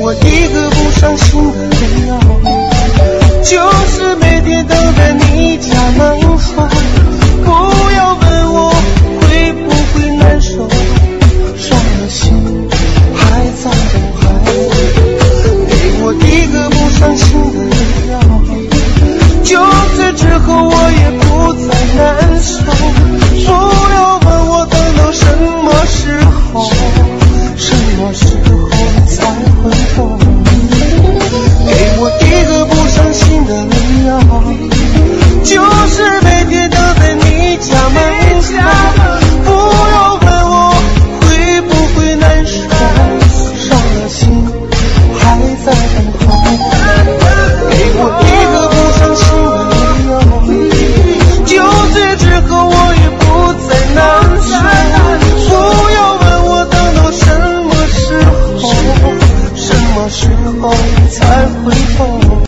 我一个不伤心的理由，就是每天等在你家门口。不要问我会不会难受，伤了心还在等候。给我一个不伤心的理由，就此之后我也不再难受。不要问我等到什么时候，什么时候才会懂。给我一个不伤心的理由，就是每天等在你家门口。不要问我会不会难受，伤了心还在等候。给我一个不伤心的理由，就此之后我也不再难受。不要问我等到什么时候，什么时候才会懂。